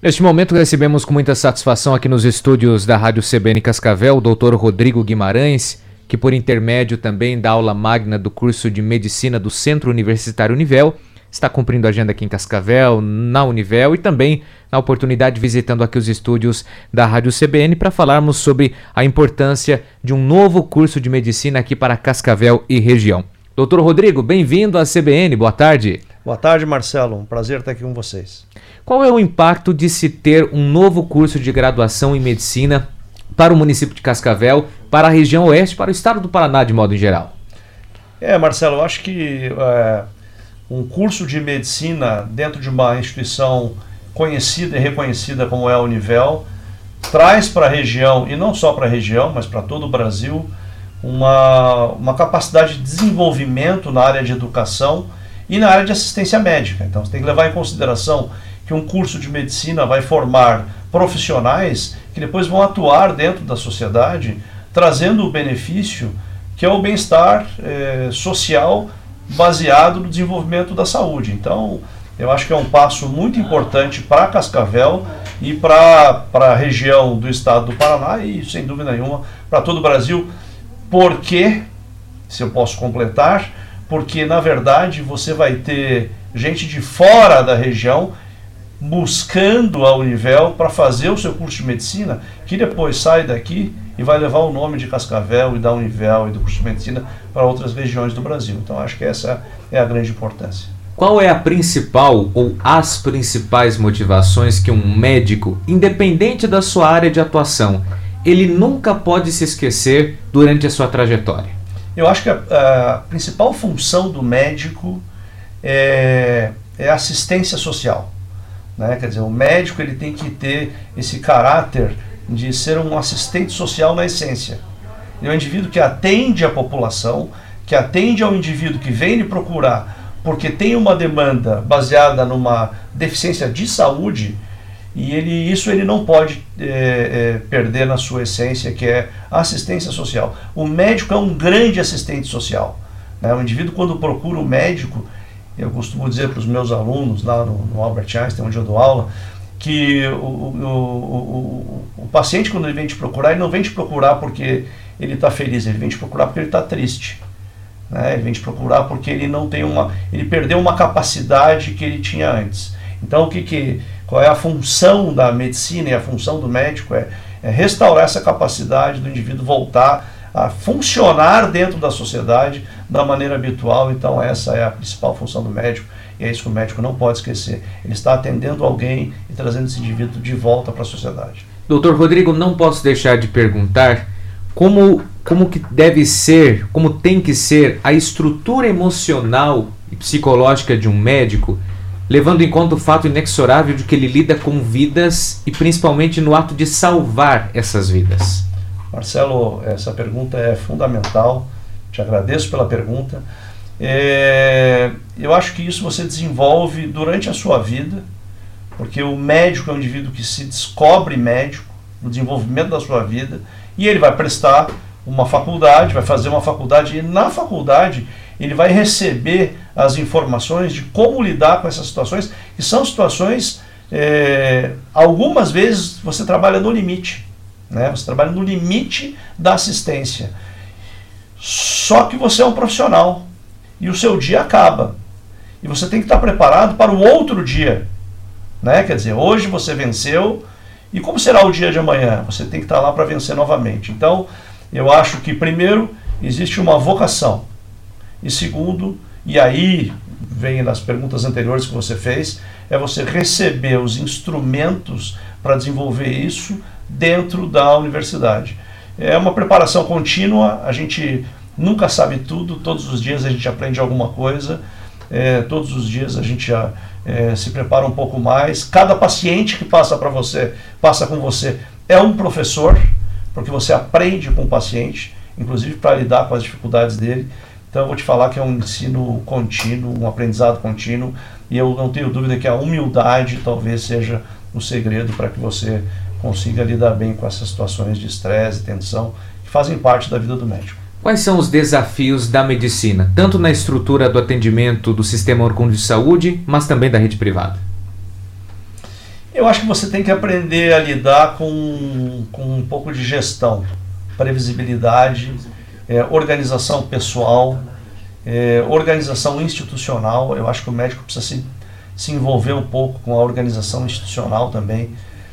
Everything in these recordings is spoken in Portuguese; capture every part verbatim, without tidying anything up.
Neste momento recebemos com muita satisfação aqui nos estúdios da Rádio C B N Cascavel o doutor Rodrigo Guimarães, que por intermédio também da aula magna do curso de Medicina do Centro Universitário Univel, está cumprindo a agenda aqui em Cascavel, na Univel e também na oportunidade visitando aqui os estúdios da Rádio C B N para falarmos sobre a importância de um novo curso de Medicina aqui para Cascavel e região. doutor Rodrigo, bem-vindo à C B N, boa tarde. Boa tarde, Marcelo, um prazer estar aqui com vocês. Qual é o impacto de se ter um novo curso de graduação em Medicina para o município de Cascavel, para a região oeste, para o estado do Paraná de modo em geral? É, Marcelo, eu acho que é, um curso de Medicina dentro de uma instituição conhecida e reconhecida como é a Univel, traz para a região, e não só para a região, mas para todo o Brasil, uma, uma capacidade de desenvolvimento na área de educação e na área de assistência médica. Então você tem que levar em consideração que um curso de medicina vai formar profissionais que depois vão atuar dentro da sociedade, trazendo o benefício que é o bem-estar eh, social baseado no desenvolvimento da saúde. Então eu acho que é um passo muito importante para Cascavel e para a região do estado do Paraná e, sem dúvida nenhuma, para todo o Brasil. Porque, se eu posso completar, porque na verdade você vai ter gente de fora da região buscando a Univel para fazer o seu curso de medicina, que depois sai daqui e vai levar o nome de Cascavel e da Univel e do curso de medicina para outras regiões do Brasil. Então acho que essa é a grande importância. Qual é a principal ou as principais motivações que um médico, independente da sua área de atuação, ele nunca pode se esquecer durante a sua trajetória? Eu acho que a, a principal função do médico é, é a assistência social, né? Quer dizer, o médico ele tem que ter esse caráter de ser um assistente social na essência. Ele é um indivíduo que atende a população, que atende ao indivíduo que vem lhe procurar porque tem uma demanda baseada numa deficiência de saúde, e ele, isso ele não pode é, é, perder na sua essência, que é a assistência social. O médico é um grande assistente social, né? O indivíduo, quando procura o médico, eu costumo dizer para os meus alunos lá no, no Albert Einstein, onde eu dou aula, que o, o, o, o, o paciente, quando ele vem te procurar, ele não vem te procurar porque ele está feliz, ele vem te procurar porque ele está triste, né? Ele vem te procurar porque ele não tem uma, ele perdeu uma capacidade que ele tinha antes. Então, o que que qual é a função da medicina e a função do médico? É, é restaurar essa capacidade do indivíduo voltar a funcionar dentro da sociedade da maneira habitual. Então essa é a principal função do médico, e é isso que o médico não pode esquecer. Ele está atendendo alguém e trazendo esse indivíduo de volta para a sociedade. doutor Rodrigo, não posso deixar de perguntar como, como que deve ser, como tem que ser a estrutura emocional e psicológica de um médico, levando em conta o fato inexorável de que ele lida com vidas e principalmente no ato de salvar essas vidas. Marcelo, essa pergunta é fundamental, te agradeço pela pergunta. É, eu acho que isso você desenvolve durante a sua vida, porque o médico é um indivíduo que se descobre médico no desenvolvimento da sua vida, e ele vai prestar uma faculdade, vai fazer uma faculdade, e na faculdade ele vai receber as informações de como lidar com essas situações, que são situações, é, algumas vezes você trabalha no limite, né? Você trabalha no limite da assistência. Só que você é um profissional, e o seu dia acaba, e você tem que estar preparado para o outro dia, né? Quer dizer, hoje você venceu, e como será o dia de amanhã? Você tem que estar lá para vencer novamente. Então, eu acho que primeiro, existe uma vocação, e segundo, e aí vem nas perguntas anteriores que você fez, é você receber os instrumentos para desenvolver isso dentro da universidade. É uma preparação contínua, a gente nunca sabe tudo, todos os dias a gente aprende alguma coisa, é, todos os dias a gente já, é, se prepara um pouco mais. Cada paciente que passa para você, passa com você, é um professor, porque você aprende com o paciente, inclusive para lidar com as dificuldades dele. Então eu vou te falar que é um ensino contínuo, um aprendizado contínuo, e eu não tenho dúvida que a humildade talvez seja o segredo para que você consiga lidar bem com essas situações de estresse e tensão que fazem parte da vida do médico. Quais são os desafios da medicina, tanto na estrutura do atendimento do Sistema Único de Saúde, mas também da rede privada? Eu acho que você tem que aprender a lidar com, com um pouco de gestão, previsibilidade, é, organização pessoal, é, organização institucional. Eu acho que o médico precisa se, se envolver um pouco com a organização institucional também.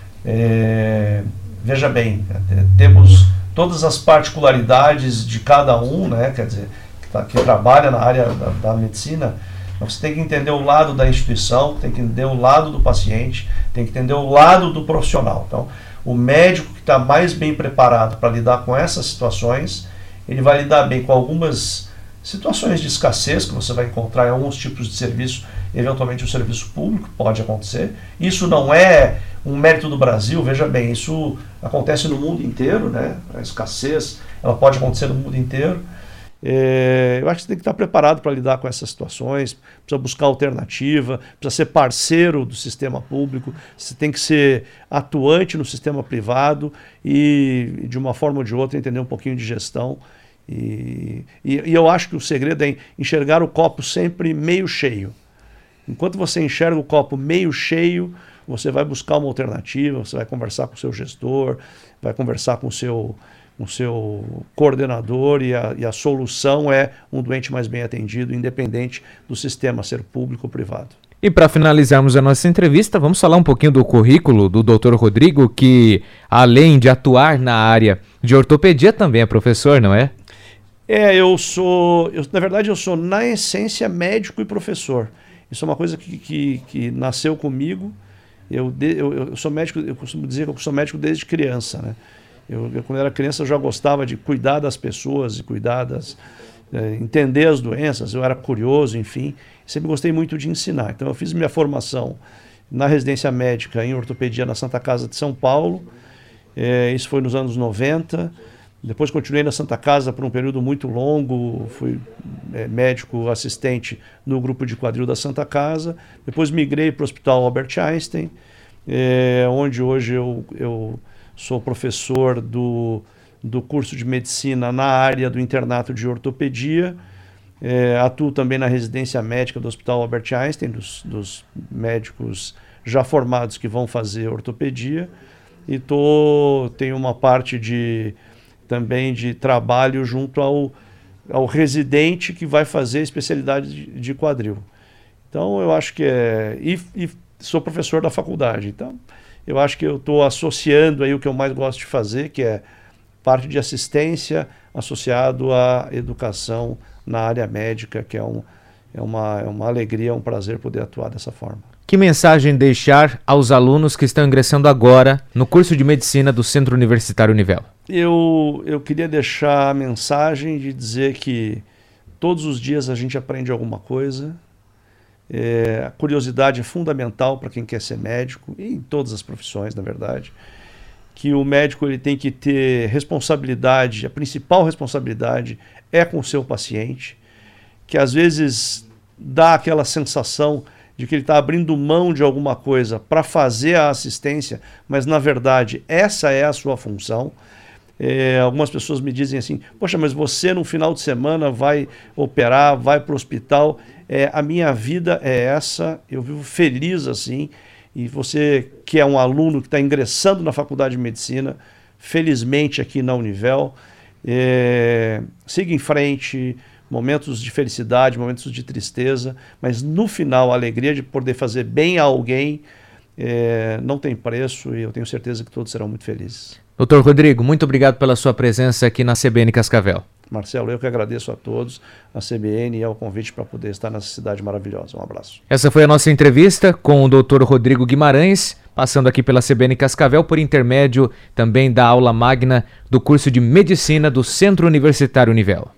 É, veja bem, temos todas as particularidades de cada um, né, quer dizer, que, tá, que trabalha na área da, da medicina. Você tem que entender o lado da instituição, tem que entender o lado do paciente, tem que entender o lado do profissional. Então, o médico que está mais bem preparado para lidar com essas situações, ele vai lidar bem com algumas situações de escassez que você vai encontrar em alguns tipos de serviço, eventualmente o serviço público pode acontecer. Isso não é um mérito do Brasil, veja bem, isso acontece no mundo inteiro, né? A escassez ela pode acontecer no mundo inteiro. É, eu acho que você tem que estar preparado para lidar com essas situações, precisa buscar alternativa, precisa ser parceiro do sistema público, você tem que ser atuante no sistema privado e, de uma forma ou de outra, entender um pouquinho de gestão. E, e, e eu acho que o segredo é enxergar o copo sempre meio cheio. Enquanto você enxerga o copo meio cheio, você vai buscar uma alternativa, você vai conversar com o seu gestor, vai conversar com o seu... o seu coordenador e a, e a solução é um doente mais bem atendido, independente do sistema ser público ou privado. E para finalizarmos a nossa entrevista, vamos falar um pouquinho do currículo do doutor Rodrigo, que além de atuar na área de ortopedia, também é professor, não é? É, eu sou, eu, na verdade eu sou na essência médico e professor. Isso é uma coisa que, que, que nasceu comigo. Eu, eu, eu sou médico, eu costumo dizer que eu sou médico desde criança, né? Eu, eu, quando era criança, eu já gostava de cuidar das pessoas e cuidar das, é, entender as doenças, eu era curioso, enfim, sempre gostei muito de ensinar. Então eu fiz minha formação na residência médica em ortopedia na Santa Casa de São Paulo, é, isso foi nos anos noventa, depois continuei na Santa Casa por um período muito longo, fui é, médico assistente no grupo de quadril da Santa Casa, depois migrei para o Hospital Albert Einstein, é, onde hoje eu... eu sou professor do, do curso de medicina na área do internato de ortopedia, é, atuo também na residência médica do Hospital Albert Einstein, dos, dos médicos já formados que vão fazer ortopedia, e tô, tenho uma parte de, também de trabalho junto ao, ao residente que vai fazer especialidade de, de quadril. Então eu acho que é... E, e sou professor da faculdade, então... Eu acho que eu estou associando aí o que eu mais gosto de fazer, que é parte de assistência associado à educação na área médica, que é, um, é, uma, é uma alegria, é um prazer poder atuar dessa forma. Que mensagem deixar aos alunos que estão ingressando agora no curso de medicina do Centro Universitário Univel? Eu, eu queria deixar a mensagem de dizer que todos os dias a gente aprende alguma coisa. É, a curiosidade é fundamental para quem quer ser médico, e em todas as profissões, na verdade, que o médico ele tem que ter responsabilidade, a principal responsabilidade é com o seu paciente, que às vezes dá aquela sensação de que ele está abrindo mão de alguma coisa para fazer a assistência, mas na verdade essa é a sua função. É, algumas pessoas me dizem assim, poxa, mas você no final de semana vai operar, vai para o hospital, é, a minha vida é essa, eu vivo feliz assim, e você que é um aluno que está ingressando na faculdade de medicina, felizmente aqui na Univel, é, siga em frente, momentos de felicidade, momentos de tristeza, mas no final a alegria de poder fazer bem a alguém é, não tem preço, e eu tenho certeza que todos serão muito felizes. doutor Rodrigo, muito obrigado pela sua presença aqui na C B N Cascavel. Marcelo, eu que agradeço a todos, a C B N e ao convite para poder estar nessa cidade maravilhosa. Um abraço. Essa foi a nossa entrevista com o doutor Rodrigo Guimarães, passando aqui pela C B N Cascavel por intermédio também da aula magna do curso de Medicina do Centro Universitário Univel.